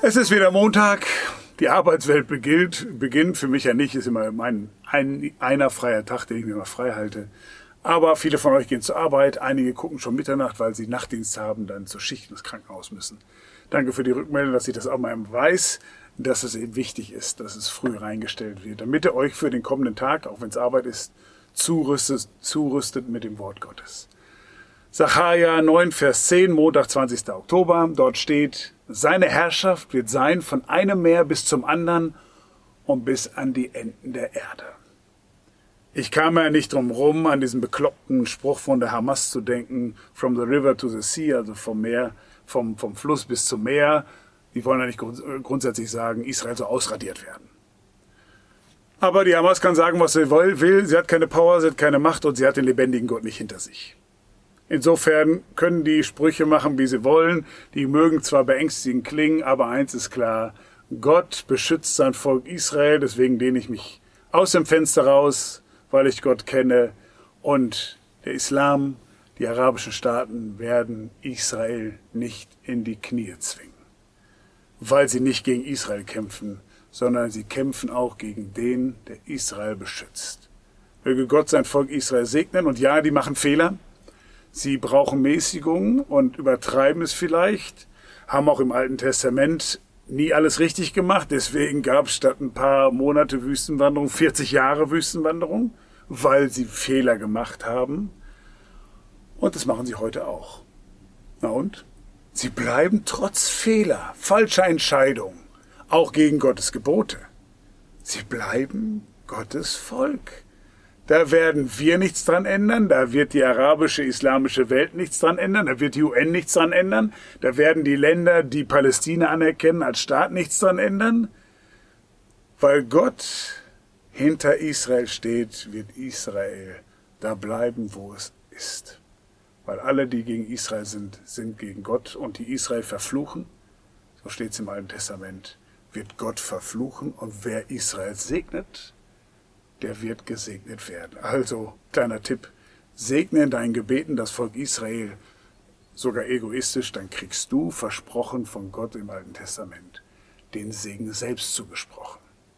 Es ist wieder Montag, die Arbeitswelt beginnt. Für mich ja nicht, ist immer einer freier Tag, den ich mir mal frei halte. Aber viele von euch gehen zur Arbeit, einige gucken schon Mitternacht, weil sie Nachtdienst haben, dann zur Schicht ins Krankenhaus müssen. Danke für die Rückmeldung, dass ich das auch mal weiß, dass es eben wichtig ist, dass es früh reingestellt wird, damit ihr euch für den kommenden Tag, auch wenn es Arbeit ist, zurüstet mit dem Wort Gottes. Sacharja 9, Vers 10, Montag, 20. Oktober. Dort steht, seine Herrschaft wird sein von einem Meer bis zum anderen und bis an die Enden der Erde. Ich kam ja nicht drum rum, an diesen bekloppten Spruch von der Hamas zu denken, from the river to the sea, also vom Meer, vom Fluss bis zum Meer. Die wollen ja nicht grundsätzlich sagen, Israel soll ausradiert werden. Aber die Hamas kann sagen, was sie will. Sie hat keine Power, sie hat keine Macht und sie hat den lebendigen Gott nicht hinter sich. Insofern können die Sprüche machen, wie sie wollen. Die mögen zwar beängstigend klingen, aber eins ist klar. Gott beschützt sein Volk Israel, deswegen lehne ich mich aus dem Fenster raus, weil ich Gott kenne. Und der Islam, die arabischen Staaten werden Israel nicht in die Knie zwingen. Weil sie nicht gegen Israel kämpfen, sondern sie kämpfen auch gegen den, der Israel beschützt. Möge Gott sein Volk Israel segnen. Und ja, die machen Fehler. Sie brauchen Mäßigung und übertreiben es vielleicht, haben auch im Alten Testament nie alles richtig gemacht. Deswegen gab es statt ein paar Monate Wüstenwanderung 40 Jahre Wüstenwanderung, weil sie Fehler gemacht haben. Und das machen sie heute auch. Na und? Sie bleiben trotz Fehler, falscher Entscheidungen, auch gegen Gottes Gebote. Sie bleiben Gottes Volk. Da werden wir nichts dran ändern, da wird die arabische, islamische Welt nichts dran ändern, da wird die UN nichts dran ändern, da werden die Länder, die Palästina anerkennen, als Staat nichts dran ändern. Weil Gott hinter Israel steht, wird Israel da bleiben, wo es ist. Weil alle, die gegen Israel sind, sind gegen Gott und die Israel verfluchen, so steht es im Alten Testament, wird Gott verfluchen und wer Israel segnet, der wird gesegnet werden. Also, kleiner Tipp, segne in deinen Gebeten das Volk Israel, sogar egoistisch, dann kriegst du versprochen von Gott im Alten Testament den Segen selbst zugesprochen.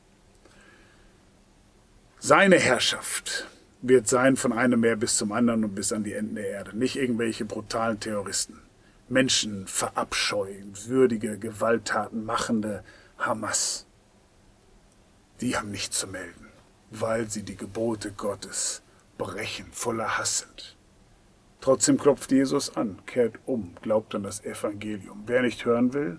Seine Herrschaft wird sein von einem Meer bis zum anderen und bis an die Enden der Erde. Nicht irgendwelche brutalen Terroristen, Menschen verabscheuen, würdige Gewalttaten machende Hamas. Die haben nichts zu melden, weil sie die Gebote Gottes brechen, voller Hass sind. Trotzdem klopft Jesus an, kehrt um, glaubt an das Evangelium. Wer nicht hören will,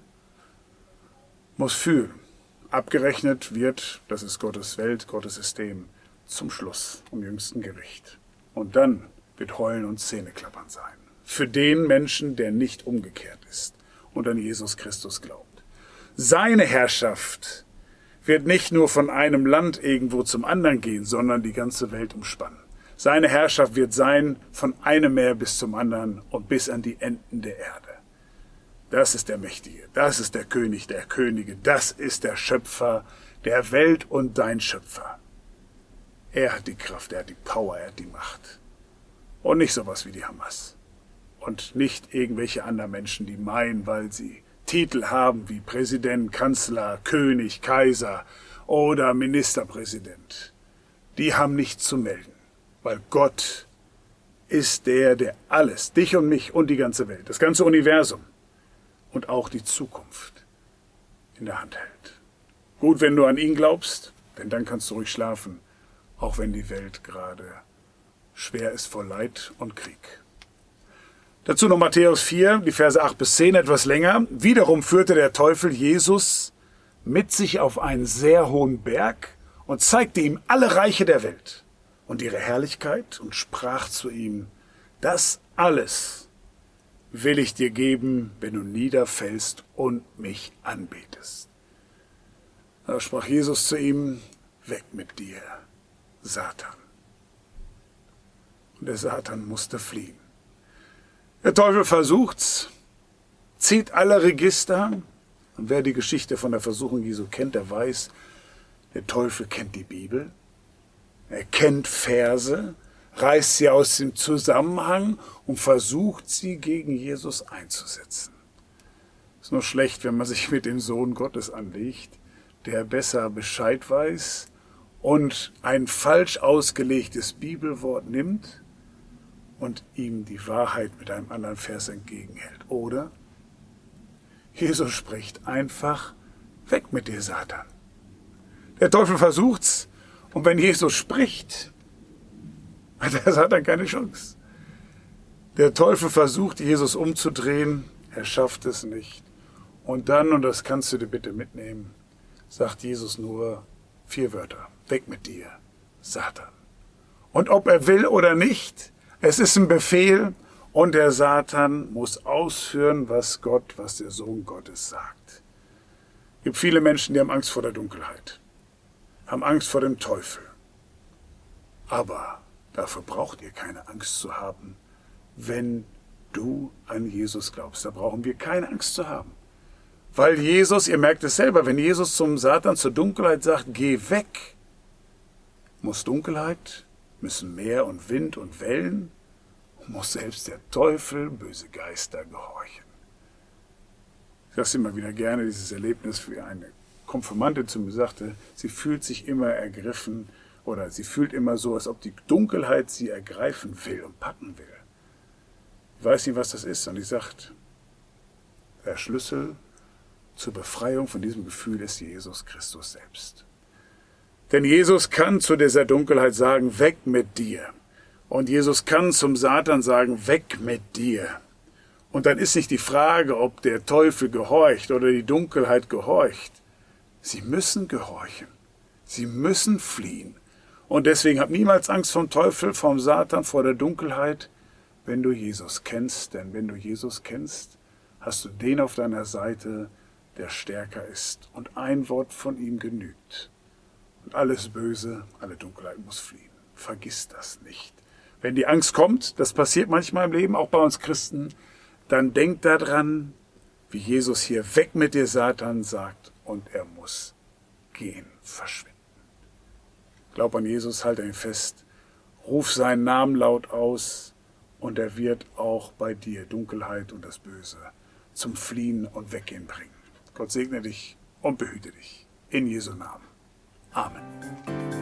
muss fühlen. Abgerechnet wird, das ist Gottes Welt, Gottes System, zum Schluss, am jüngsten Gericht. Und dann wird Heulen und Zähneklappern sein. Für den Menschen, der nicht umgekehrt ist und an Jesus Christus glaubt. Seine Herrschaft wird nicht nur von einem Land irgendwo zum anderen gehen, sondern die ganze Welt umspannen. Seine Herrschaft wird sein von einem Meer bis zum anderen und bis an die Enden der Erde. Das ist der Mächtige, das ist der König der Könige, das ist der Schöpfer der Welt und dein Schöpfer. Er hat die Kraft, er hat die Power, er hat die Macht. Und nicht sowas wie die Hamas. Und nicht irgendwelche anderen Menschen, die meinen, weil sie Titel haben wie Präsident, Kanzler, König, Kaiser oder Ministerpräsident. Die haben nichts zu melden, weil Gott ist der alles, dich und mich und die ganze Welt, das ganze Universum und auch die Zukunft in der Hand hält. Gut, wenn du an ihn glaubst, denn dann kannst du ruhig schlafen, auch wenn die Welt gerade schwer ist vor Leid und Krieg. Dazu noch Matthäus 4, die Verse 8 bis 10, etwas länger. Wiederum führte der Teufel Jesus mit sich auf einen sehr hohen Berg und zeigte ihm alle Reiche der Welt und ihre Herrlichkeit und sprach zu ihm, das alles will ich dir geben, wenn du niederfällst und mich anbetest. Da sprach Jesus zu ihm, weg mit dir, Satan. Und der Satan musste fliehen. Der Teufel versucht's, zieht alle Register. Und wer die Geschichte von der Versuchung Jesu kennt, der weiß, der Teufel kennt die Bibel. Er kennt Verse, reißt sie aus dem Zusammenhang und versucht sie gegen Jesus einzusetzen. Ist nur schlecht, wenn man sich mit dem Sohn Gottes anlegt, der besser Bescheid weiß und ein falsch ausgelegtes Bibelwort nimmt und ihm die Wahrheit mit einem anderen Vers entgegenhält. Oder Jesus spricht einfach: Weg mit dir, Satan. Der Teufel versucht's, und wenn Jesus spricht, hat der Satan keine Chance. Der Teufel versucht, Jesus umzudrehen, er schafft es nicht. Und dann, und das kannst du dir bitte mitnehmen, sagt Jesus nur 4 Wörter: Weg mit dir, Satan. Und ob er will oder nicht, es ist ein Befehl, und der Satan muss ausführen, was der Sohn Gottes sagt. Es gibt viele Menschen, die haben Angst vor der Dunkelheit, haben Angst vor dem Teufel. Aber dafür braucht ihr keine Angst zu haben, wenn du an Jesus glaubst. Da brauchen wir keine Angst zu haben. Weil Jesus, ihr merkt es selber, wenn Jesus zum Satan, zur Dunkelheit sagt: Geh weg, müssen Meer und Wind und Wellen, muss selbst der Teufel, böse Geister gehorchen. Ich lasse immer wieder gerne dieses Erlebnis, wie eine Konfirmandin zu mir sagte, sie fühlt sich immer ergriffen oder sie fühlt immer so, als ob die Dunkelheit sie ergreifen will und packen will. Ich weiß nicht, was das ist, und ich sagte, der Schlüssel zur Befreiung von diesem Gefühl ist Jesus Christus selbst. Denn Jesus kann zu dieser Dunkelheit sagen: Weg mit dir. Und Jesus kann zum Satan sagen: Weg mit dir. Und dann ist nicht die Frage, ob der Teufel gehorcht oder die Dunkelheit gehorcht. Sie müssen gehorchen. Sie müssen fliehen. Und deswegen hab niemals Angst vom Teufel, vom Satan, vor der Dunkelheit, wenn du Jesus kennst. Denn wenn du Jesus kennst, hast du den auf deiner Seite, der stärker ist. Und ein Wort von ihm genügt. Und alles Böse, alle Dunkelheit muss fliehen. Vergiss das nicht. Wenn die Angst kommt, das passiert manchmal im Leben, auch bei uns Christen, dann denk daran, wie Jesus hier: Weg mit dir, Satan, sagt, und er muss gehen, verschwinden. Glaub an Jesus, halte ihn fest, ruf seinen Namen laut aus, und er wird auch bei dir Dunkelheit und das Böse zum Fliehen und Weggehen bringen. Gott segne dich und behüte dich. In Jesu Namen. Amen.